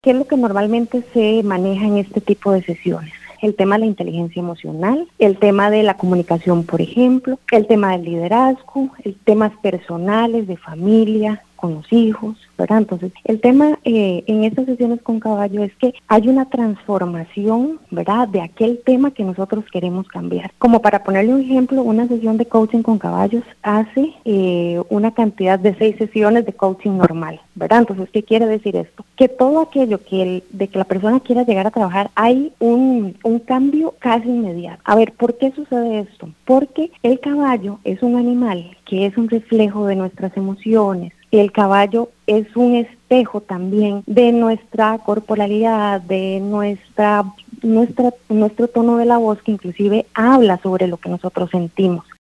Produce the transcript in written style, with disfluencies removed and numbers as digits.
¿Qué es lo que normalmente se maneja en este tipo de sesiones? El tema de la inteligencia emocional, el tema de la comunicación, por ejemplo, el tema del liderazgo, el temas personales, de familia, con los hijos, ¿verdad? Entonces, el tema en estas sesiones con Caballo es que hay una transformación, ¿verdad?, de aquel tema que nosotros queremos cambiar. Como para ponerle un ejemplo, una sesión de coaching con Caballos hace una cantidad de 6 sesiones de coaching normal, ¿verdad? Entonces, ¿qué quiere decir esto? Que todo aquello de que la persona quiera llegar a trabajar, hay un cambio casi inmediato. A ver, ¿por qué sucede esto? Porque el caballo es un animal que es un reflejo de nuestras emociones. El caballo es un espejo también de nuestra corporalidad, de nuestro tono de la voz, que inclusive habla sobre lo que nosotros sentimos.